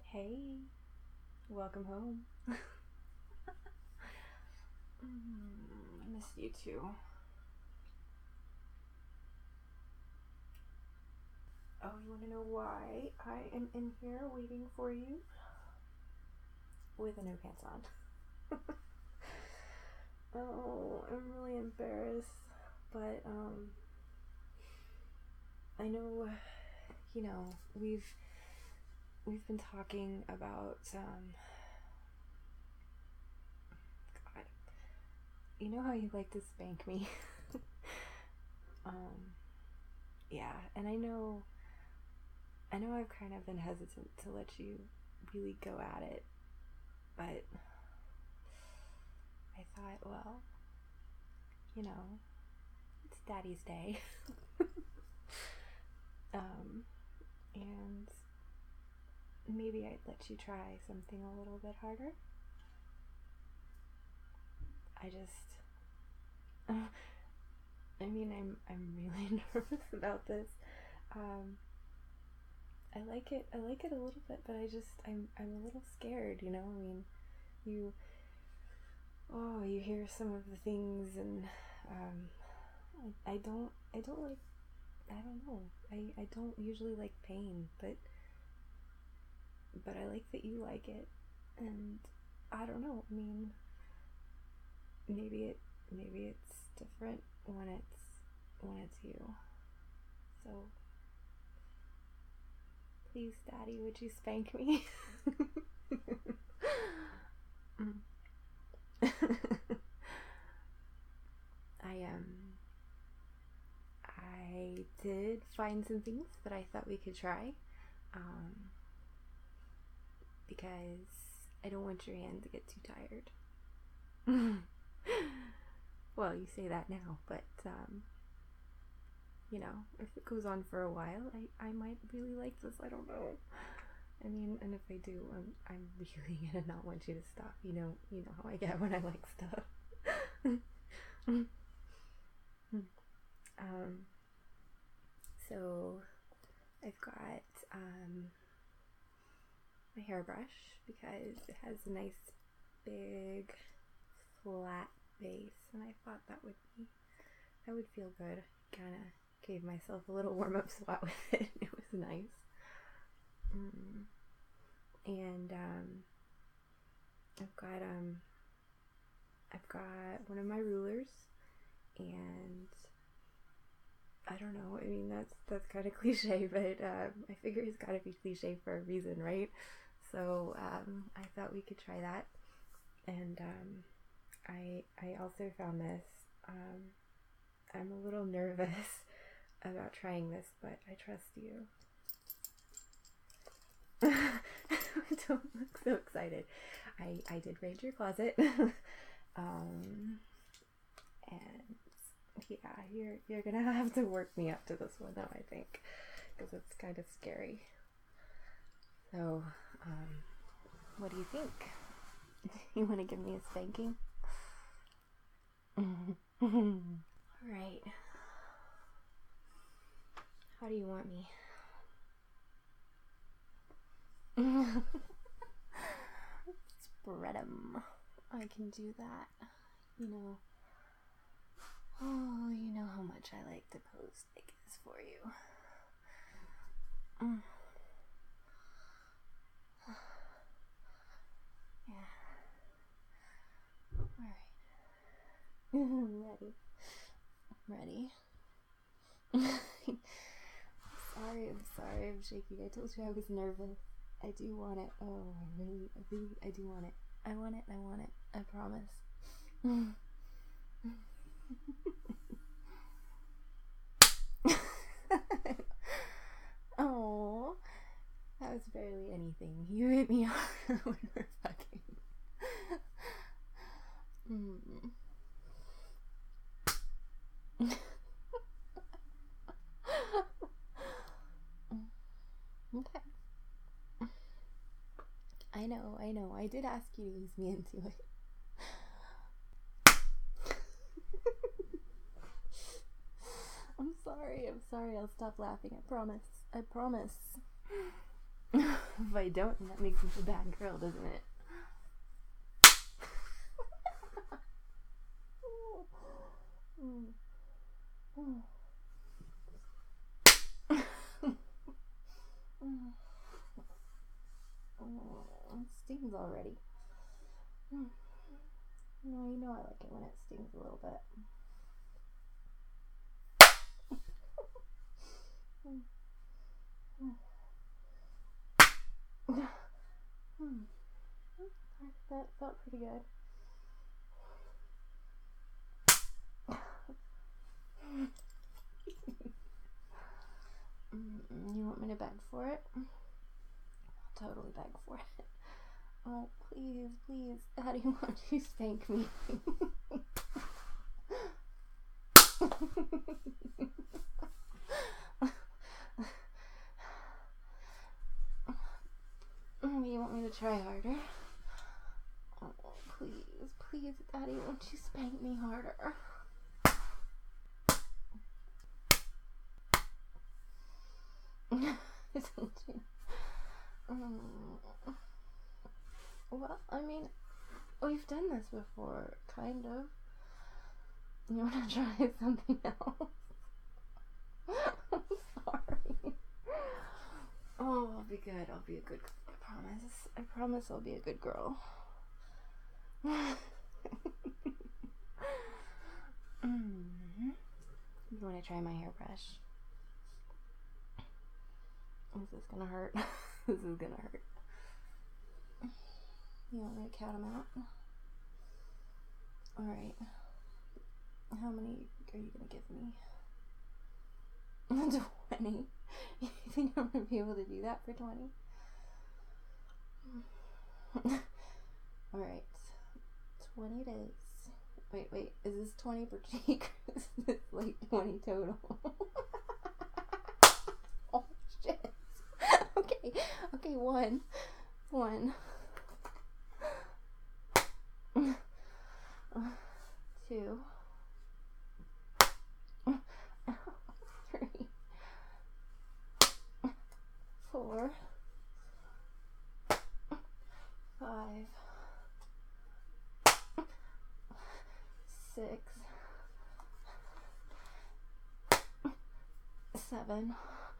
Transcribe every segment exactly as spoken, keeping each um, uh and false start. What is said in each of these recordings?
Hey, welcome home. mm, I missed you too. Oh, you want to know why I am in here waiting for you with no pants on? Oh, I'm really embarrassed, but um, I know, you know, we've we've been talking about um, God, you know how you like to spank me. um, yeah, and I know, I know I've kind of been hesitant to let you really go at it, but I thought, well, you know, it's Daddy's Day. um, and maybe I'd let you try something a little bit harder. I just, I mean, I'm I'm really nervous about this. Um, I like it. I like it a little bit, but I just I'm I'm a little scared. You know, I mean, you oh you hear some of the things, and um, I, I don't I don't like I don't know I I don't usually like pain, but but I like that you like it, and I don't know. I mean, maybe it maybe it's different when it's when it's you. So please, Daddy, would you spank me? I um I did find some things that I thought we could try, um, because I don't want your hand to get too tired. Well, you say that now, but um, you know, if it goes on for a while, I, I might really like this. I don't know. I mean, and if I do, I'm I'm really gonna not want you to stop. You know, you know how I get when I like stuff. um, so I've got um my hairbrush because it has a nice big flat base, and I thought that would be that would feel good. Kind of gave myself a little warm up spot with it. It was nice. Mm. And um, I've got um, I've got one of my rulers, and I don't know. I mean, that's that's kind of cliche, but um, I figure it's got to be cliche for a reason, right? So um, I thought we could try that, and um, I I also found this. Um, I'm a little nervous about trying this, but I trust you. Don't look so excited. I, I did raid your closet. um, and yeah, you're you're gonna have to work me up to this one though, I think, because it's kind of scary. So, um, what do you think? You want to give me a spanking? Alright. How do you want me? Spread 'em. I can do that. You know. Oh, you know how much I like to pose like this for you. Mm. Yeah. Alright. Ready. Ready. sorry, I'm sorry, I'm shaking. I told you I was nervous. I do want it. Oh, I really, I really, I do want it. I want it, I want it. I promise. Oh, that was barely anything. You hit me hard when we're fucking. Mm. Okay. I know, I know. I did ask you to ease me into it. I'm sorry, I'm sorry. I'll stop laughing. I promise. I promise. if I don't, then that makes me a bad girl, doesn't it? It stings already. No, you know I like it when it stings a little bit. That felt pretty good. You want me to beg for it? I'll totally beg for it. Oh, please, please, Daddy, won't you spank me? You want me to try harder? Oh, please, please, Daddy, won't you spank me harder? um, well, I mean, we've done this before, kind of. You want to try something else? I'm sorry. Oh, I'll be good. I'll be a good girl. I promise. I promise I'll be a good girl. mm-hmm. You want to try my hairbrush? Is this gonna hurt? This is gonna hurt. You want me to count them out? Alright. How many are you gonna give me? twenty. You think I'm gonna be able to do that for twenty? Alright. twenty it is. Wait, wait. Is this twenty per cheek? Is this like twenty total? Oh, shit. Okay. Okay, one. One. Two. Three. Four. Five. Six. Seven.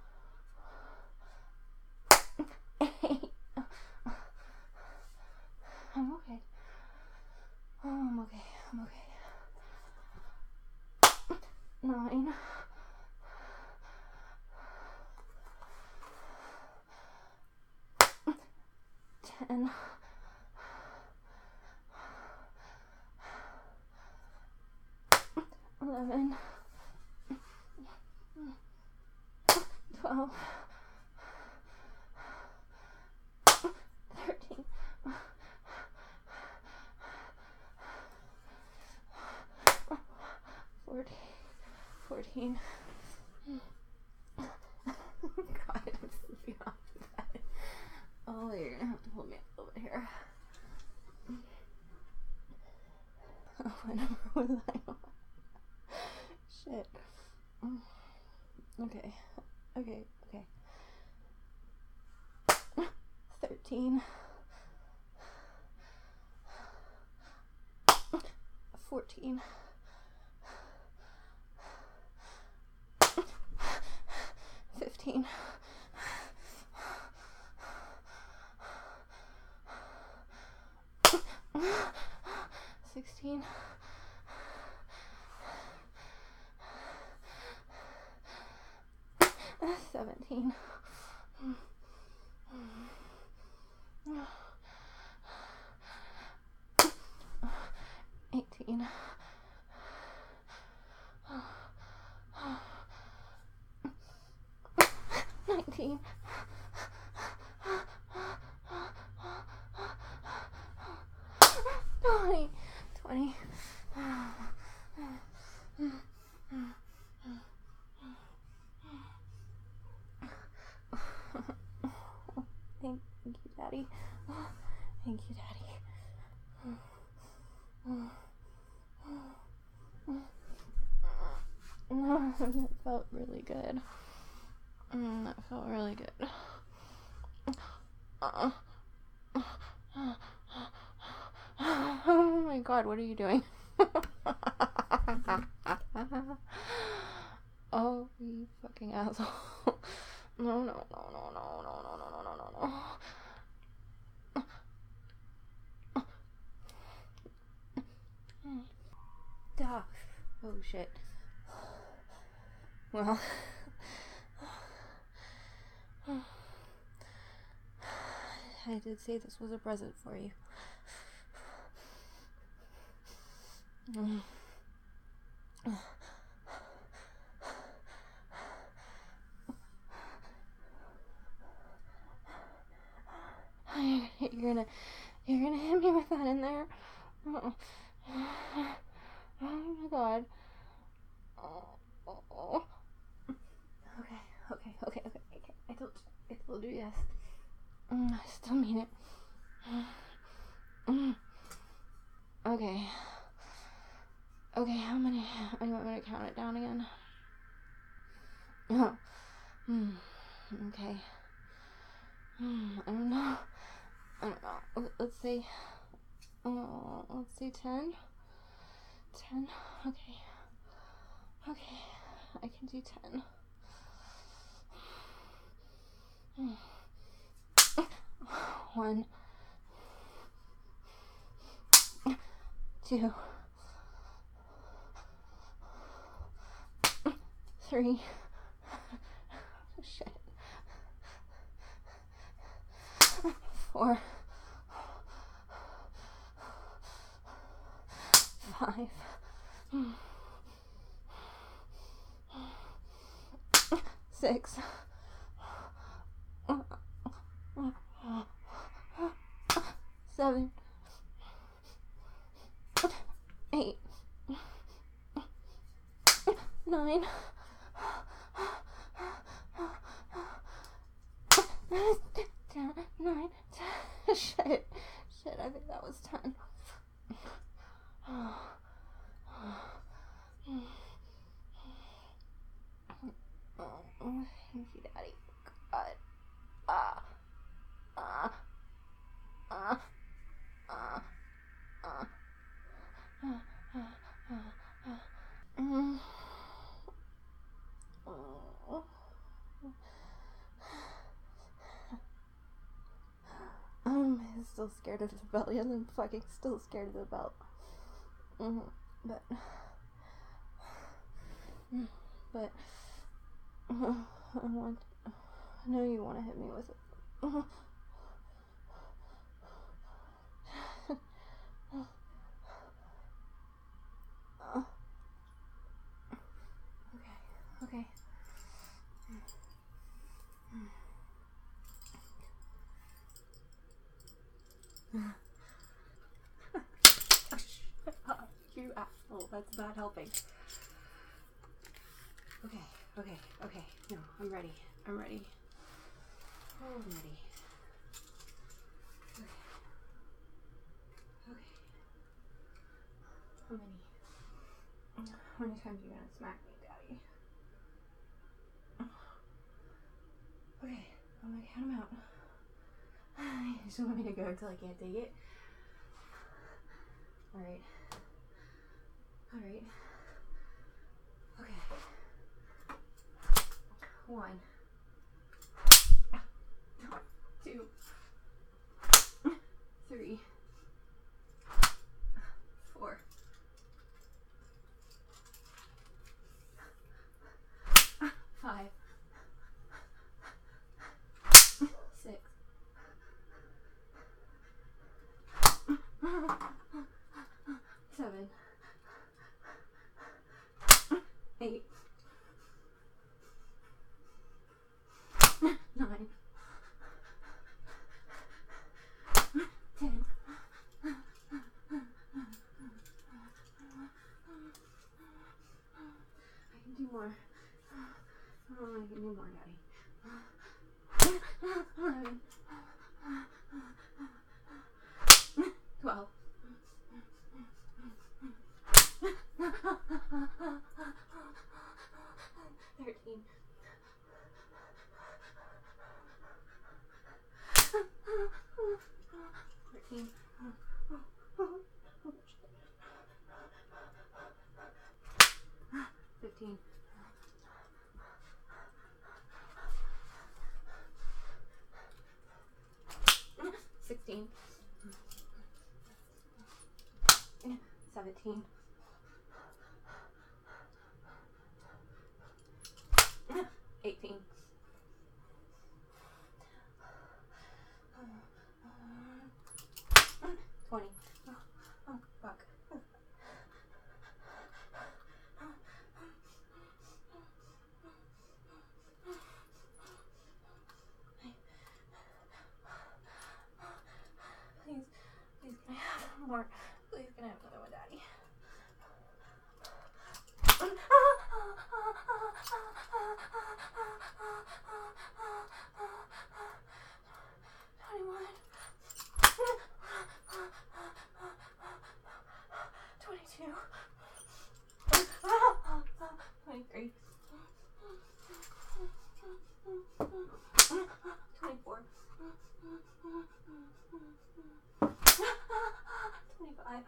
Eight. I'm okay. Oh, I'm okay. I'm okay. Nine. Ten. Eleven. Twelve. Thirteen. Fourteen. Fourteen. God, I'm sleeping off the bed. Oh, you're gonna have to hold me a little bit here. Oh, what number was I on? Shit. Okay. Okay. Okay. Thirteen. Fourteen. Fifteen. Sixteen. Seventeen. Eighteen. Nineteen. Twenty. Twenty. Thank you, Daddy. Thank you, Daddy. No, that felt really good. Mm, that felt really good. Uh, oh my god, what are you doing? Oh, you fucking asshole. No, no, no, no, no, no, no, no, no, no, no. Duh. Oh shit. Well, I did say this was a present for you. Mm. You're gonna, you're gonna hit me with that in there. Oh, oh my god. Oh, oh, oh. Okay, okay, okay, okay, okay. I told you, I told you yes. Mm, I still mean it. Mm. Okay. Okay, how many? I want me to count it down again. Oh. Hmm. Okay. Hmm. I don't know. I don't know. Let's say. Oh, let's say ten. Ten. Okay. Okay. I can do ten. One. Two. Three. Shit. Four. Five. Six. Seven. Eight. Nine. Ten. Nine. Ten. Shit. Shit, I think that was ten. Oh, thank you, Daddy. God. Ah. Ah. Ah. Ah. Ah. Mm. Oh. I'm still scared of the rebellion. I'm fucking still scared of the belt. Mm-hmm. But, but, uh, I want, I know you want to hit me with it. Uh, uh, okay, okay. You asshole, that's bad helping. Okay, okay, okay. No, I'm ready. I'm ready. Oh, I'm ready. Okay. Okay. How many? How many times are you gonna smack me, Daddy? Okay, I'm gonna count them out. You just want me to go until I can't take it? Alright. Alright. Okay. One. Two. Three. Four. Five. Six. Seven. Eight. Nine. Ten. I can do more. Oh, I can do more, Daddy. Eleven. Twelve. Thirteen. sixteen, seventeen, eighteen, twenty. Oh, oh, fuck. Please, please, can I have more? Please, can I have another one, Daddy? twenty-one. twenty-two. twenty-three. twenty-four. twenty-five.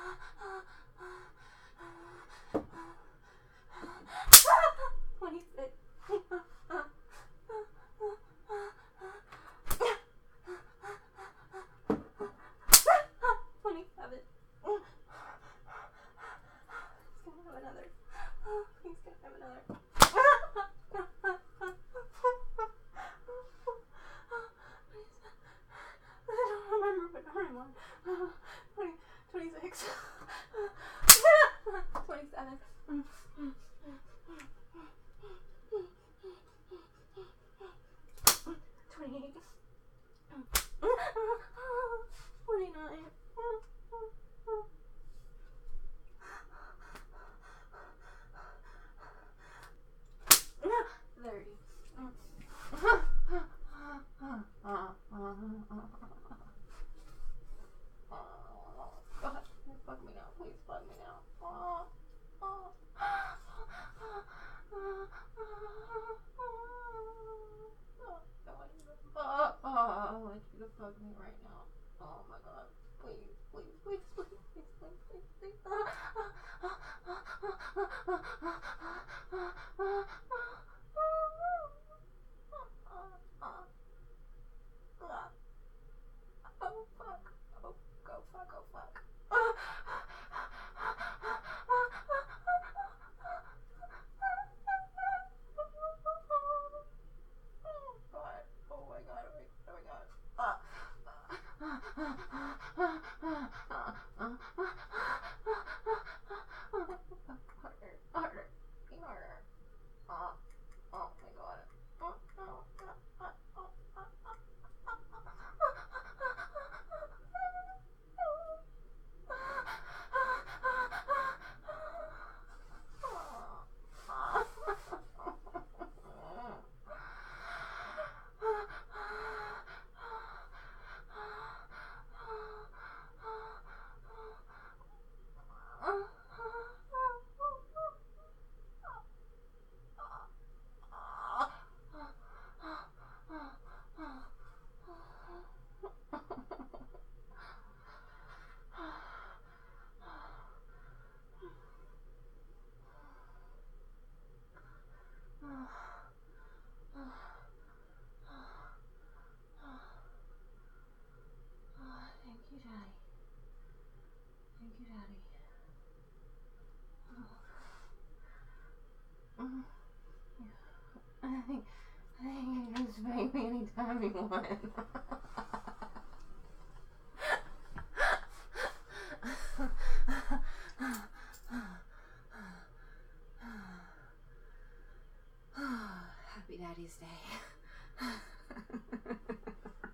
twenty-six. twenty-seven. He's gonna have another. He's gonna have another. I don't remember, but twenty-one. twenty, twenty-six. twenty-seven. twenty-eight. twenty-nine. thirty. God, fuck me now. Please fuck me now. Oh, oh. I want you to fuck. Oh, I want you to fuck me right now. Oh my God. Please, please, please, please, please, please, please, please. Oh fuck. Oh, go fuck, oh fuck. God. Oh my God, oh my God, oh my God. Harder, harder, be harder. Oh, oh my God. Oh, oh, oh, oh, oh, oh, thank you, Daddy. Thank you, Daddy. Oh. I think, I think you can spank me anytime you want. Happy Daddy's Day.